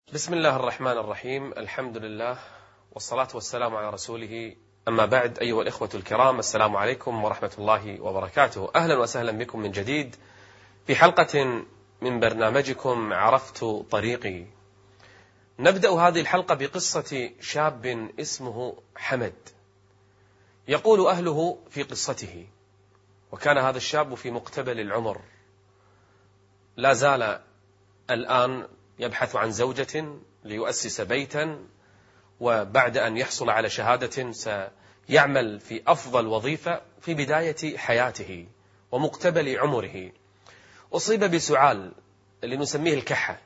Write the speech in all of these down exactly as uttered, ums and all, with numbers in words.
بسم الله الرحمن الرحيم. الحمد لله والصلاة والسلام على رسوله، أما بعد. أيها الإخوة الكرام، السلام عليكم ورحمة الله وبركاته. أهلا وسهلا بكم من جديد في حلقة من برنامجكم عرفت طريقي. نبدأ هذه الحلقة بقصة شاب اسمه حمد. يقول أهله في قصته، وكان هذا الشاب في مقتبل العمر، لا زال الآن يبحث عن زوجة ليؤسس بيتا، وبعد أن يحصل على شهادة سيعمل في أفضل وظيفة في بداية حياته ومقتبل عمره. أصيب بسعال اللي نسميه الكحة.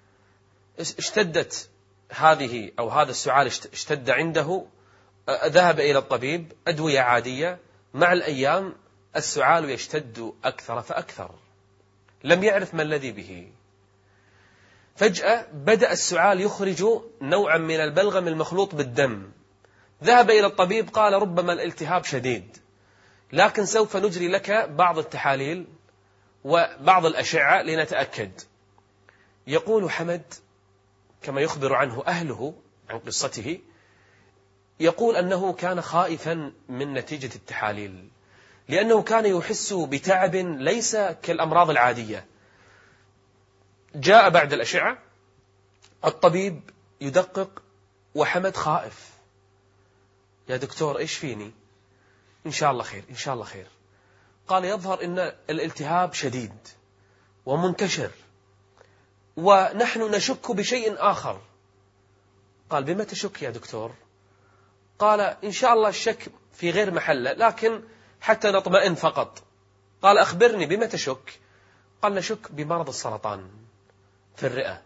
اشتدت هذه أو هذا السعال اشتد عنده، ذهب إلى الطبيب، أدوية عادية. مع الأيام السعال يشتد أكثر فأكثر، لم يعرف ما الذي به. فجأة بدأ السعال يخرج نوعا من البلغم المخلوط بالدم. ذهب إلى الطبيب، قال ربما الالتهاب شديد، لكن سوف نجري لك بعض التحاليل وبعض الأشعة لنتأكد. يقول حمد كما يخبر عنه أهله عن قصته، يقول أنه كان خائفا من نتيجة التحاليل، لأنه كان يحس بتعب ليس كالأمراض العادية. جاء بعد الأشعة، الطبيب يدقق وحمد خائف. يا دكتور إيش فيني؟ إن شاء الله خير، إن شاء الله خير. قال يظهر أن الالتهاب شديد ومنتشر، ونحن نشك بشيء آخر. قال بما تشك يا دكتور؟ قال إن شاء الله الشك في غير محله، لكن حتى نطمئن فقط. قال أخبرني بما تشك؟ قال نشك بمرض السرطان في الرئة،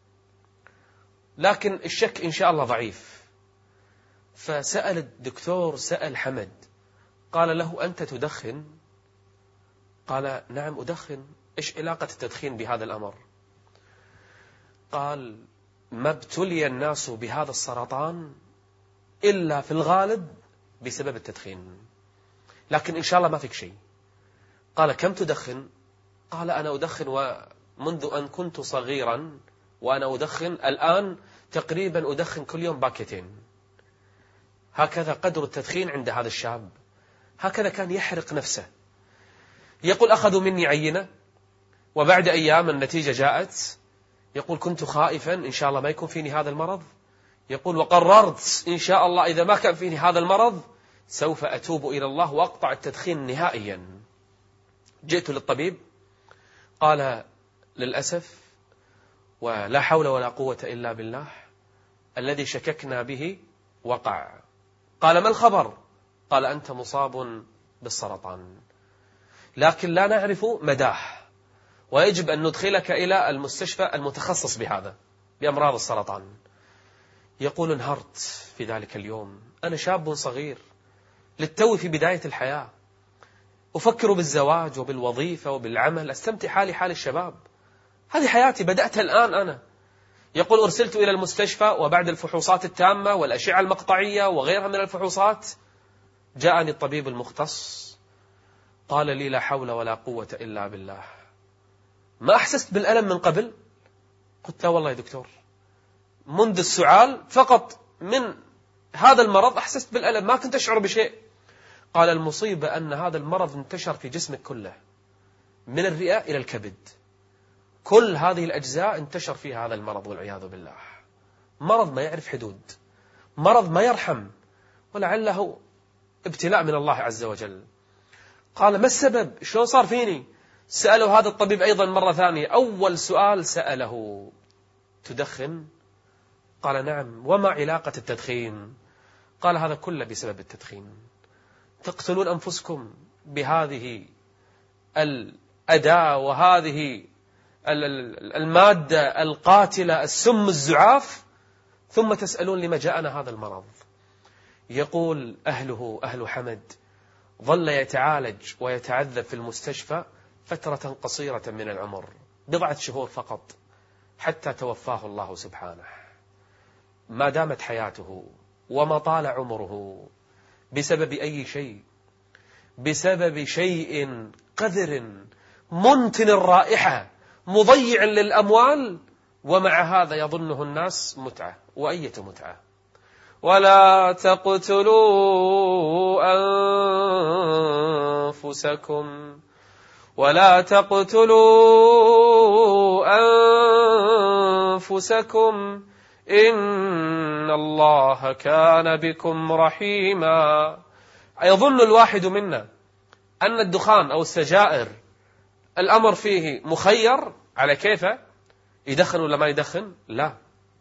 لكن الشك إن شاء الله ضعيف. فسأل الدكتور، سأل حمد، قال له أنت تدخن؟ قال نعم أدخن. إيش علاقة التدخين بهذا الأمر؟ قال ما ابتلي الناس بهذا السرطان إلا في الغالب بسبب التدخين، لكن إن شاء الله ما فيك شيء. قال كم تدخن؟ قال أنا أدخن ومنذ أن كنت صغيرا وأنا أدخن، الآن تقريبا أدخن كل يوم باكيتين. هكذا قدر التدخين عند هذا الشاب، هكذا كان يحرق نفسه. يقول أخذوا مني عينة، وبعد أيام النتيجة جاءت. يقول كنت خائفا إن شاء الله ما يكون فيني هذا المرض. يقول وقررت إن شاء الله إذا ما كان فيني هذا المرض سوف أتوب إلى الله وأقطع التدخين نهائيا. جئت للطبيب، قال للأسف ولا حول ولا قوة إلا بالله، الذي شككنا به وقع. قال ما الخبر؟ قال أنت مصاب بالسرطان، لكن لا نعرف مداه، ويجب أن ندخلك إلى المستشفى المتخصص بهذا، بأمراض السرطان. يقول انهرت في ذلك اليوم. أنا شاب صغير للتو في بداية الحياة، أفكر بالزواج وبالوظيفة وبالعمل، أستمتع حالي حال الشباب. هذه حياتي بدأتها الآن أنا. يقول أرسلت إلى المستشفى، وبعد الفحوصات التامة والأشعة المقطعية وغيرها من الفحوصات جاءني الطبيب المختص، قال لي لا حول ولا قوة إلا بالله. ما أحسست بالألم من قبل؟ قلت لا والله يا دكتور، منذ السعال فقط من هذا المرض أحسست بالألم، ما كنت أشعر بشيء. قال المصيبة أن هذا المرض انتشر في جسمك كله، من الرئة إلى الكبد، كل هذه الأجزاء انتشر فيها هذا المرض والعياذ بالله. مرض ما يعرف حدود، مرض ما يرحم، ولعله ابتلاء من الله عز وجل. قال ما السبب؟ شلون صار فيني؟ سأله هذا الطبيب أيضا مرة ثانية. أول سؤال سأله تدخن؟ قال نعم. وما علاقة التدخين؟ قال هذا كله بسبب التدخين. تقتلون أنفسكم بهذه الأداة وهذه المادة القاتلة السم الزعاف، ثم تسألون لما جاءنا هذا المرض. يقول أهله، أهل حمد، ظل يتعالج ويتعذب في المستشفى فترة قصيرة من العمر، بضعة شهور فقط، حتى توفاه الله سبحانه. ما دامت حياته وما طال عمره بسبب أي شيء؟ بسبب شيء قذر منتن الرائحة مضيع للأموال ومع هذا يظنه الناس متعة. وأية متعة؟ ولا تقتلوا أنفسكم ولا تقتلوا أنفسكم إن الله كان بكم رحيما. يظن الواحد منا أن الدخان أو السجائر الأمر فيه مخير على كيفه، يدخن ولا ما يدخن؟ لا،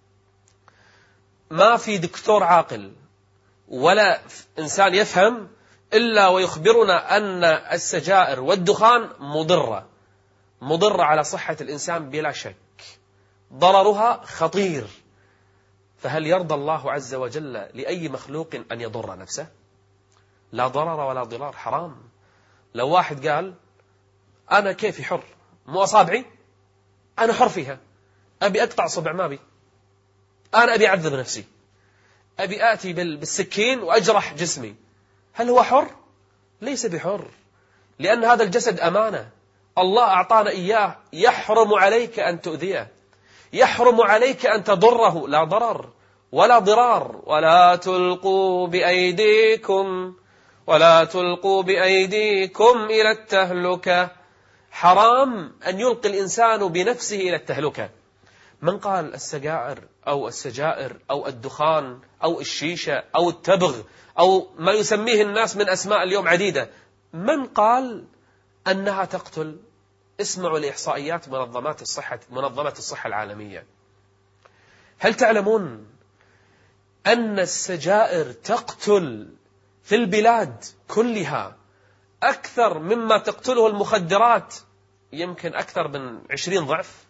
ما في دكتور عاقل ولا إنسان يفهم إلا ويخبرنا أن السجائر والدخان مضرة مضرة على صحة الإنسان بلا شك، ضررها خطير. فهل يرضى الله عز وجل لأي مخلوق أن يضر نفسه؟ لا ضرر ولا ضرار، حرام. لو واحد قال أنا كيفي حر، مو أصابعي أنا حر فيها، أبي أقطع صبع ما بي، أنا أبي أعذب نفسي، أبي آتي بالسكين وأجرح جسمي، هل هو حر؟ ليس بحر، لأن هذا الجسد أمانة الله أعطانا إياه، يحرم عليك أن تؤذيه، يحرم عليك أن تضره، لا ضرر ولا ضرار. ولا تلقوا بأيديكم ولا تلقوا بأيديكم إلى التهلكة. حرام أن يلقي الإنسان بنفسه إلى التهلكة. من قال السجائر أو السجائر أو الدخان أو الشيشة أو التبغ أو ما يسميه الناس من أسماء اليوم عديدة، من قال أنها تقتل؟ اسمعوا لإحصائيات منظمات الصحة منظمة الصحة العالمية. هل تعلمون أن السجائر تقتل في البلاد كلها أكثر مما تقتله المخدرات؟ يمكن أكثر من عشرين ضعف،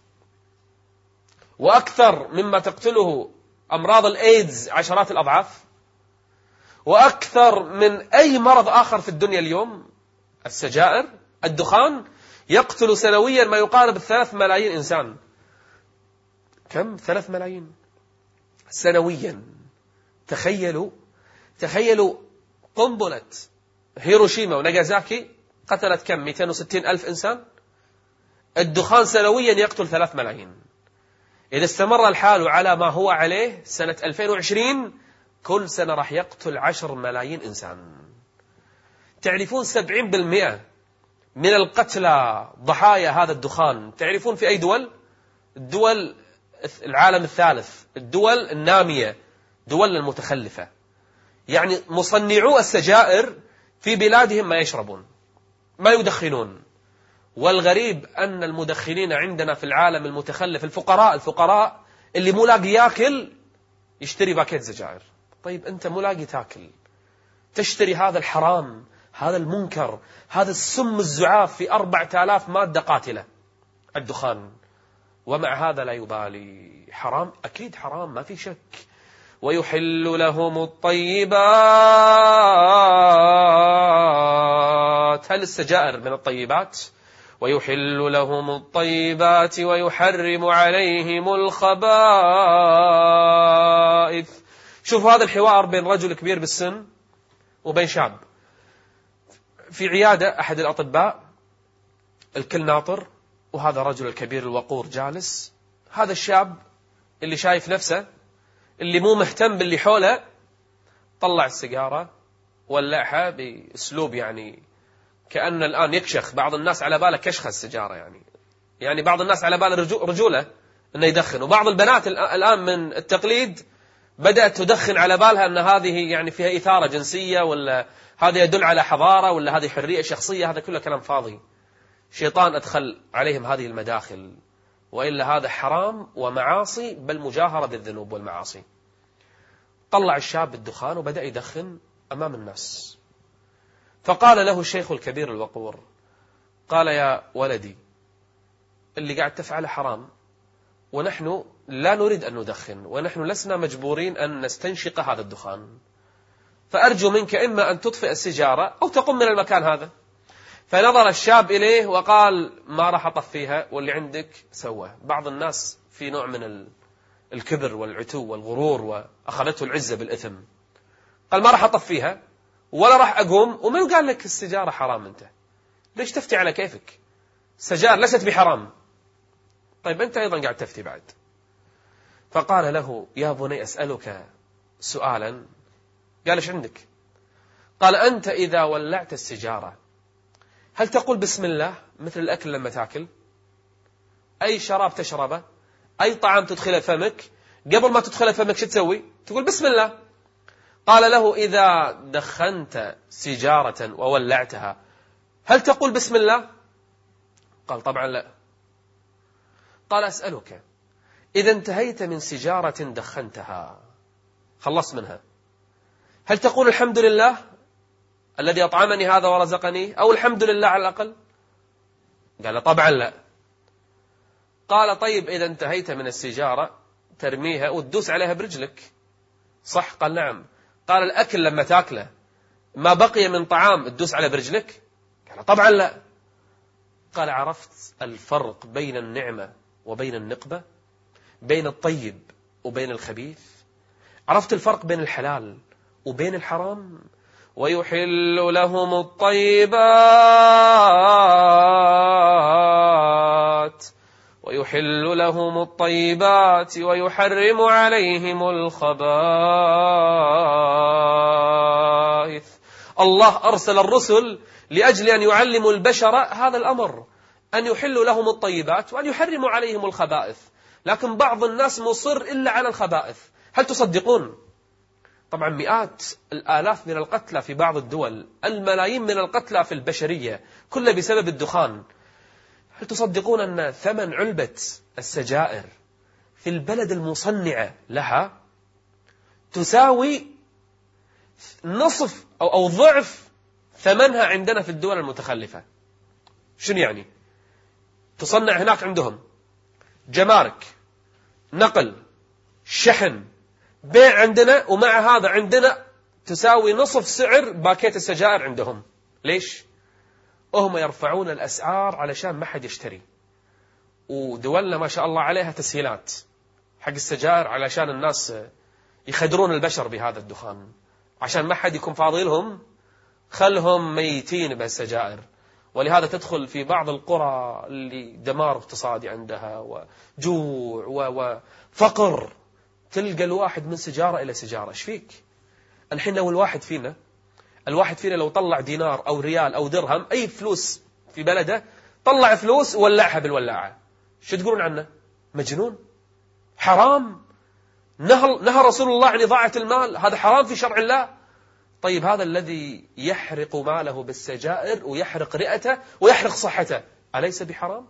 وأكثر مما تقتله أمراض الإيدز عشرات الأضعاف، وأكثر من أي مرض آخر في الدنيا اليوم. السجائر الدخان يقتل سنويا ما يقارب ثلاث ملايين إنسان. كم؟ ثلاث ملايين سنويا. تخيلوا تخيلوا قنبلة هيروشيما وناغازاكي قتلت كم؟ مئتين وستين ألف إنسان. الدخان سنويا يقتل ثلاث ملايين. إذا استمر الحال على ما هو عليه سنة ألفين وعشرين كل سنة راح يقتل عشر ملايين إنسان. تعرفون سبعين بالمئة من القتلى ضحايا هذا الدخان تعرفون في أي دول؟ الدول العالم الثالث، الدول النامية، دول المتخلفة. يعني مصنعو السجائر في بلادهم ما يشربون، ما يدخنون. والغريب أن المدخنين عندنا في العالم المتخلف الفقراء الفقراء اللي مو لاقي ياكل يشتري باكيت سجائر. طيب أنت مو لاقي تاكل، تشتري هذا الحرام، هذا المنكر، هذا السم الزعاف في أربعة آلاف مادة قاتلة الدخان، ومع هذا لا يبالي. حرام، أكيد حرام، ما في شك. ويحل لهم الطيبات. هل السجائر من الطيبات؟ ويحل لهم الطيبات ويحرم عليهم الخبائث. شوفوا هذا الحوار بين رجل كبير بالسن وبين شاب في عيادة أحد الأطباء، الكل ناطر، وهذا الرجل الكبير الوقور جالس. هذا الشاب اللي شايف نفسه، اللي مو مهتم باللي حوله، طلع السيجارة ولعها بأسلوب يعني كأن الآن يكشخ. بعض الناس على باله كشخ السيجارة، يعني يعني بعض الناس على باله رجولة أنه يدخن، وبعض البنات الآن من التقليد بدأت تدخن على بالها أن هذه يعني فيها إثارة جنسية، ولا هذا يدل على حضارة، ولا هذه حرية شخصية. هذا كله كلام فاضي، شيطان أدخل عليهم هذه المداخل، وإلا هذا حرام ومعاصي، بل مجاهرة بالذنوب والمعاصي. طلع الشاب الدخان وبدأ يدخن أمام الناس، فقال له الشيخ الكبير الوقور، قال: يا ولدي، اللي قاعد تفعله حرام، ونحن لا نريد أن ندخن، ونحن لسنا مجبورين أن نستنشق هذا الدخان، فأرجو منك إما أن تطفئ السيجارة أو تقوم من المكان هذا. فنظر الشاب إليه وقال: ما راح أطفيها، واللي عندك سوى. بعض الناس في نوع من الكبر والعتو والغرور، وأخذته العزة بالإثم، قال: ما راح أطفيها ولا راح أقوم. ومن قال لك السيجارة حرام؟ أنت ليش تفتي على كيفك؟ السجائر ليست بحرام. طيب أنت أيضا قاعد تفتي بعد. فقال له: يا بني أسألك سؤالا. قال: إيش عندك؟ قال: أنت إذا ولعت السجارة هل تقول بسم الله مثل الأكل لما تأكل؟ أي شراب تشربه، أي طعام تدخله فمك، قبل ما تدخله فمك شو تسوي؟ تقول بسم الله. قال له: إذا دخنت سجارة وولعتها هل تقول بسم الله؟ قال: طبعا لا. قال: أسألك، إذا انتهيت من سجارة دخنتها خلصت منها، هل تقول الحمد لله الذي أطعمني هذا ورزقني، أو الحمد لله على الأقل؟ قال: طبعا لا. قال: طيب إذا انتهيت من السجارة ترميها وتدوس عليها برجلك، صح؟ قال: نعم. قال: الأكل لما تأكله ما بقي من طعام تدوس على برجلك؟ قال: طبعا لا. قال: عرفت الفرق بين النعمة وبين النقمة، بين الطيب وبين الخبيث؟ عرفت الفرق بين الحلال وبين الحرام؟ ويحل لهم الطيبات ويحل لهم الطيبات ويحرم عليهم الخبائث. الله أرسل الرسل لأجل أن يعلموا البشر هذا الأمر، أن يحلوا لهم الطيبات وأن يحرموا عليهم الخبائث. لكن بعض الناس مصر إلا على الخبائث. هل تصدقون؟ طبعا مئات الآلاف من القتلى في بعض الدول، الملايين من القتلى في البشرية، كله بسبب الدخان. هل تصدقون أن ثمن علبة السجائر في البلد المصنعة لها تساوي نصف أو, أو ضعف ثمنها عندنا في الدول المتخلفة؟ شنو يعني؟ تصنع هناك عندهم جمارك، نقل، شحن، بيع عندنا، ومع هذا عندنا تساوي نصف سعر باكيت السجائر عندهم. ليش؟ وهم يرفعون الأسعار علشان ما حد يشتري. ودولنا ما شاء الله عليها تسهيلات حق السجائر علشان الناس يخدرون البشر بهذا الدخان، عشان ما حد يكون فاضي لهم، خلهم ميتين بالسجائر. ولهذا تدخل في بعض القرى اللي دمار اقتصادي عندها وجوع وفقر، تلقى الواحد من سجارة إلى سجارة. ايش فيك؟ الحين لو الواحد فينا الواحد فينا لو طلع دينار أو ريال أو درهم، أي فلوس في بلده، طلع فلوس وولعها بالولاعة، شو تقولون عنه؟ مجنون، حرام، نهى نهى رسول الله عن إضاعة المال، هذا حرام في شرع الله. طيب هذا الذي يحرق ماله بالسجائر ويحرق رئته ويحرق صحته، أليس بحرام؟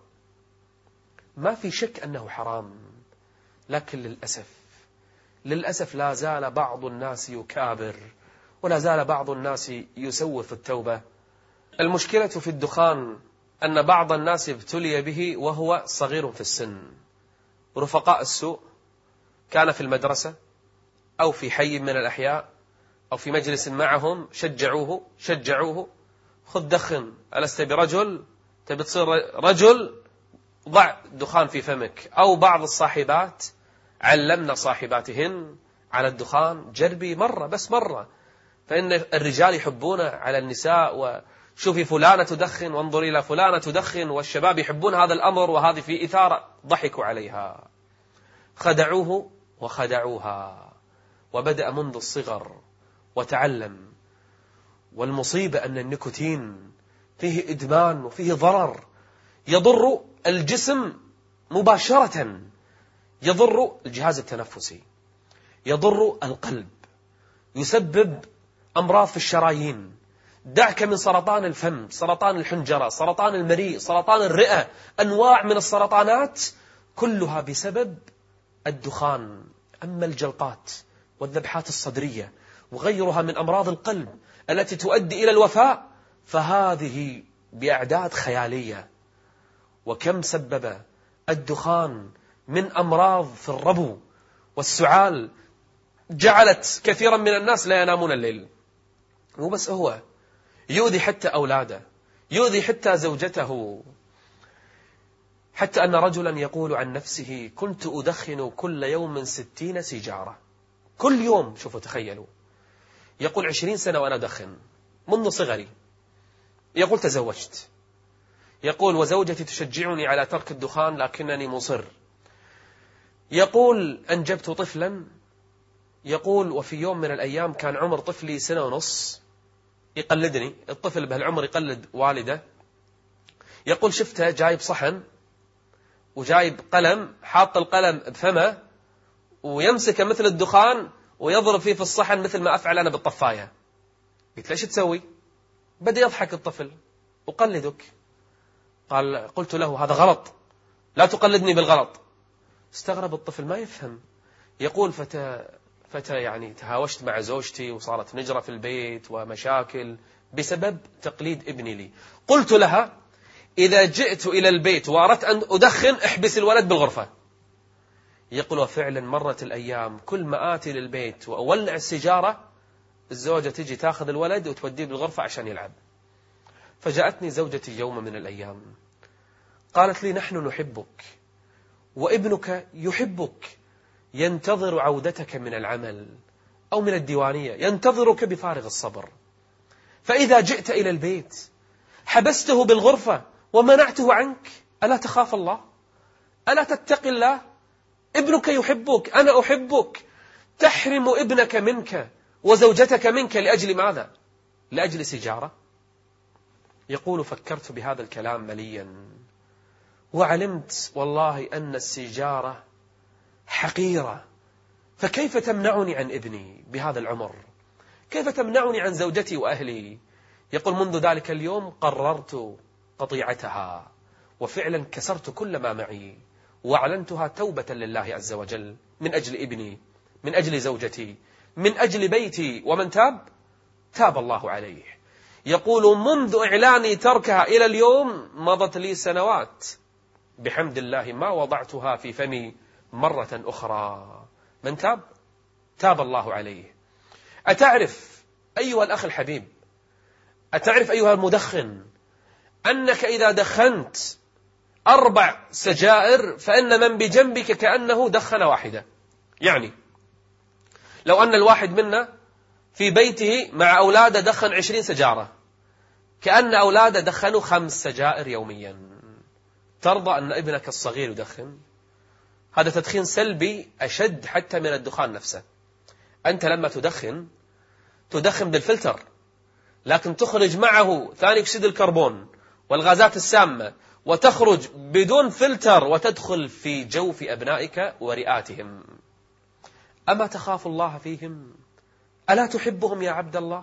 ما في شك أنه حرام. لكن للأسف للأسف لا زال بعض الناس يكابر، ولا زال بعض الناس يسوف التوبة. المشكلة في الدخان أن بعض الناس ابتلي به وهو صغير في السن. رفقاء السوء كان في المدرسة أو في حي من الأحياء أو في مجلس معهم، شجعوه شجعوه خذ دخن، ألست برجل؟ تبي تصير رجل؟ ضع دخان في فمك. أو بعض الصاحبات علمنا صاحباتهن على الدخان، جربي مرة بس مرة، فإن الرجال يحبون على النساء، وشوفي فلانة تدخن وانظري إلى فلانة تدخن، والشباب يحبون هذا الأمر، وهذه في إثارة. ضحكوا عليها، خدعوه وخدعوها، وبدأ منذ الصغر وتعلم. والمصيبة أن النيكوتين فيه إدمان وفيه ضرر، يضر الجسم مباشرة، يضر الجهاز التنفسي، يضر القلب، يسبب أمراض في الشرايين. دعك من سرطان الفم، سرطان الحنجرة، سرطان المريء، سرطان الرئة، أنواع من السرطانات كلها بسبب الدخان. أما الجلطات والذبحات الصدرية وغيرها من أمراض القلب التي تؤدي إلى الوفاة، فهذه بأعداد خيالية. وكم سبب الدخان من أمراض في الربو والسعال، جعلت كثيرا من الناس لا ينامون الليل. مو بس هو، يؤذي حتى أولاده، يؤذي حتى زوجته، حتى أن رجلا يقول عن نفسه: كنت أدخن كل يوم ستين سيجارة. كل يوم، شوفوا تخيلوا، يقول عشرين سنة وأنا أدخن منذ صغري. يقول تزوجت، يقول وزوجتي تشجعني على ترك الدخان لكنني مصر. يقول أنجبت طفلا، يقول وفي يوم من الأيام كان عمر طفلي سنة ونص، يقلدني الطفل بهالعمر يقلد والده. يقول شفته جايب صحن وجايب قلم، حاط القلم بفمه ويمسكه مثل الدخان ويضرب فيه في الصحن مثل ما أفعل أنا بالطفاية. قلت ليش تسوي؟ بدأ يضحك الطفل، أقلدك. قال قلت له هذا غلط، لا تقلدني بالغلط. استغرب الطفل ما يفهم. يقول فتى فتى يعني تهاوشت مع زوجتي وصارت نجرة في البيت ومشاكل بسبب تقليد ابني لي. قلت لها إذا جئت إلى البيت وأردت أن أدخن احبس الولد بالغرفة. يقول وفعلا مرت الأيام، كل ما آتي للبيت وأولع السيجارة الزوجة تجي تاخذ الولد وتوديه بالغرفة عشان يلعب. فجاءتني زوجتي يوم من الأيام قالت لي نحن نحبك وابنك يحبك، ينتظر عودتك من العمل أو من الديوانية، ينتظرك بفارغ الصبر، فإذا جئت إلى البيت حبسته بالغرفة ومنعته عنك، ألا تخاف الله؟ ألا تتقي الله؟ ابنك يحبك، أنا أحبك، تحرم ابنك منك وزوجتك منك لأجل ماذا؟ لأجل سيجارة؟ يقول فكرت بهذا الكلام مليا وعلمت والله أن السيجارة حقيرة، فكيف تمنعني عن ابني بهذا العمر؟ كيف تمنعني عن زوجتي وأهلي؟ يقول منذ ذلك اليوم قررت قطيعتها، وفعلا كسرت كل ما معي وأعلنتها توبة لله عز وجل، من أجل ابني، من أجل زوجتي، من أجل بيتي، ومن تاب تاب الله عليه. يقول منذ إعلاني تركها إلى اليوم مضت لي سنوات بحمد الله ما وضعتها في فمي مرة أخرى. من تاب تاب الله عليه. أتعرف أيها الأخ الحبيب، أتعرف أيها المدخن، أنك إذا دخنت أربع سجائر فإن من بجنبك كأنه دخن واحدة. يعني لو أن الواحد منا في بيته مع أولاده دخن عشرين سجارة، كأن أولاده دخنوا خمس سجائر يوميا. ترضى أن ابنك الصغير يدخن؟ هذا تدخين سلبي أشد حتى من الدخان نفسه. أنت لما تدخن تدخن بالفلتر، لكن تخرج معه ثاني أكسيد الكربون والغازات السامة، وتخرج بدون فلتر وتدخل في جوف أبنائك ورئاتهم. أما تخاف الله فيهم؟ ألا تحبهم يا عبد الله؟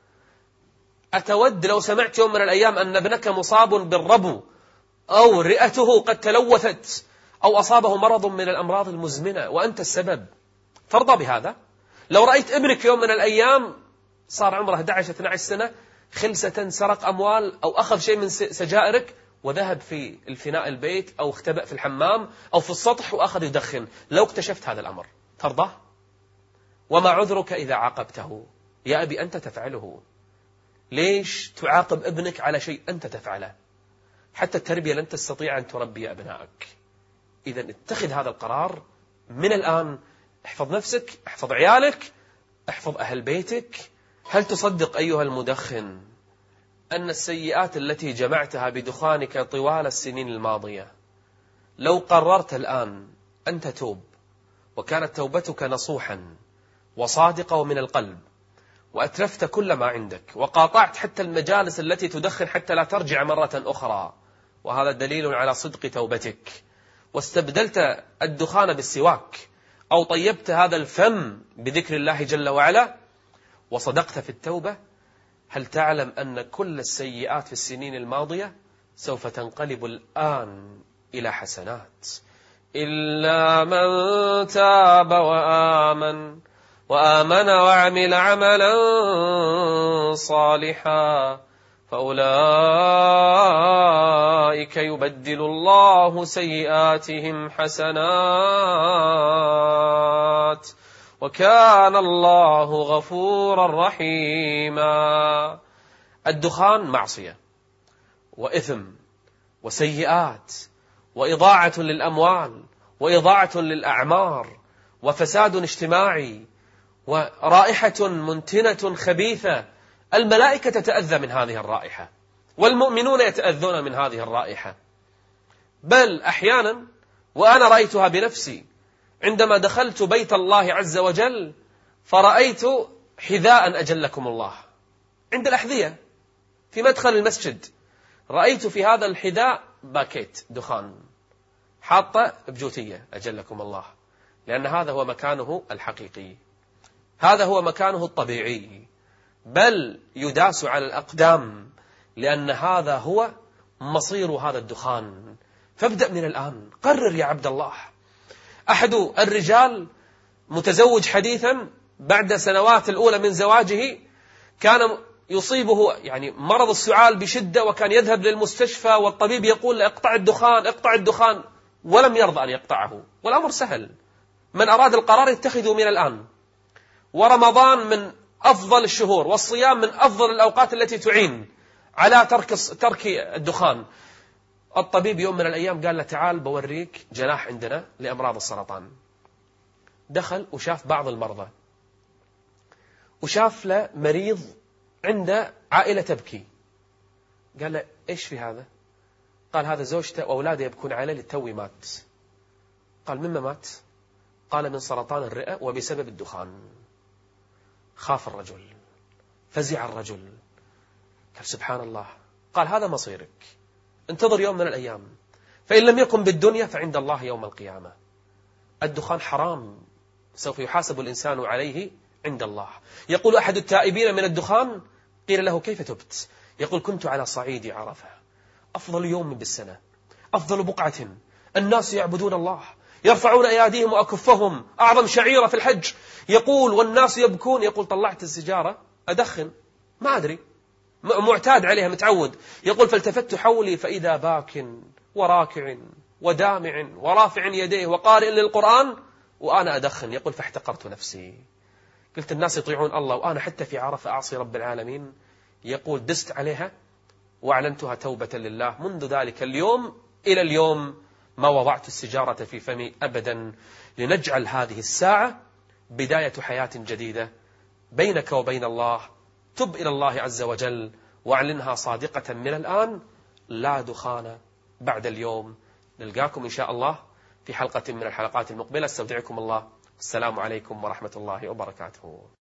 أتود لو سمعت يوم من الأيام أن ابنك مصاب بالربو أو رئته قد تلوثت أو أصابه مرض من الأمراض المزمنة وأنت السبب، ترضى بهذا؟ لو رأيت ابنك يوم من الأيام صار عمره أحد عشر اثني عشر سنة خلسة سرق أموال أو أخذ شيء من سجائرك وذهب في الفناء البيت أو اختبأ في الحمام أو في السطح وأخذ يدخن، لو اكتشفت هذا الأمر ترضى؟ وما عذرك إذا عاقبته؟ يا أبي أنت تفعله، ليش تعاقب ابنك على شيء أنت تفعله؟ حتى التربية لن تستطيع أن تربي أبنائك. إذا اتخذ هذا القرار من الآن، احفظ نفسك، احفظ عيالك، احفظ أهل بيتك. هل تصدق أيها المدخن أن السيئات التي جمعتها بدخانك طوال السنين الماضية لو قررت الآن أن تتوب وكانت توبتك نصوحا وصادقة ومن القلب، وأتلفت كل ما عندك وقاطعت حتى المجالس التي تدخن حتى لا ترجع مرة أخرى، وهذا دليل على صدق توبتك، واستبدلت الدخان بالسواك أو طيبت هذا الفم بذكر الله جل وعلا وصدقت في التوبة، هل تعلم أن كل السيئات في السنين الماضية سوف تنقلب الآن إلى حسنات؟ إلا من تاب وآمن وآمن وعمل عملا صالحا فأولئك يبدل الله سيئاتهم حسنات وكان الله غفورا رحيما. الدخان معصية وإثم وسيئات وإضاعة للأموال وإضاعة للأعمار وفساد اجتماعي ورائحة منتنة خبيثة. الملائكة تتأذى من هذه الرائحة والمؤمنون يتأذون من هذه الرائحة، بل أحيانا وأنا رأيتها بنفسي عندما دخلت بيت الله عز وجل فرأيت حذاء أجلكم الله عند الأحذية في مدخل المسجد، رأيت في هذا الحذاء باكيت دخان حاطة بجوتية أجلكم الله، لأن هذا هو مكانه الحقيقي، هذا هو مكانه الطبيعي، بل يداس على الأقدام، لأن هذا هو مصير هذا الدخان. فابدأ من الآن، قرر يا عبد الله. أحد الرجال متزوج حديثا بعد سنوات الأولى من زواجه كان يصيبه يعني مرض السعال بشدة، وكان يذهب للمستشفى والطبيب يقول اقطع الدخان اقطع الدخان، ولم يرضى أن يقطعه. والأمر سهل، من أراد القرار يتخذه من الآن. ورمضان من أفضل الشهور، والصيام من أفضل الأوقات التي تعين على ترك ترك الدخان. الطبيب يوم من الأيام قال له تعال بوريك جناح عندنا لأمراض السرطان. دخل وشاف بعض المرضى، وشاف له مريض عنده عائلة تبكي. قال له إيش في هذا؟ قال هذا زوجته وأولاده يبكون عليه للتو مات. قال مما مات؟ قال من سرطان الرئة وبسبب الدخان. خاف الرجل، فزع الرجل، قال سبحان الله. قال هذا مصيرك، انتظر يوم من الأيام، فإن لم يكن بالدنيا فعند الله يوم القيامة. الدخان حرام، سوف يحاسب الإنسان عليه عند الله. يقول أحد التائبين من الدخان قيل له كيف تبت؟ يقول كنت على صعيد عرفة، أفضل يوم بالسنة، أفضل بقعة، الناس يعبدون الله، يرفعون أياديهم وأكفهم، أعظم شعيرة في الحج. يقول والناس يبكون. يقول طلعت السجارة أدخن، ما أدري، معتاد عليها، متعود. يقول فالتفت حولي فإذا باك وراكع ودامع ورافع يديه وقارئ للقرآن وأنا أدخن. يقول فاحتقرت نفسي، قلت الناس يطيعون الله وأنا حتى في عرفة أعصي رب العالمين. يقول دست عليها وأعلنتها توبة لله. منذ ذلك اليوم إلى اليوم ما وضعت السجارة في فمي أبدا، لنجعل هذه الساعة بداية حياة جديدة بينك وبين الله. تب إلى الله عز وجل واعلنها صادقة من الآن، لا دخان بعد اليوم. نلقاكم إن شاء الله في حلقة من الحلقات المقبلة. استودعكم الله، السلام عليكم ورحمة الله وبركاته.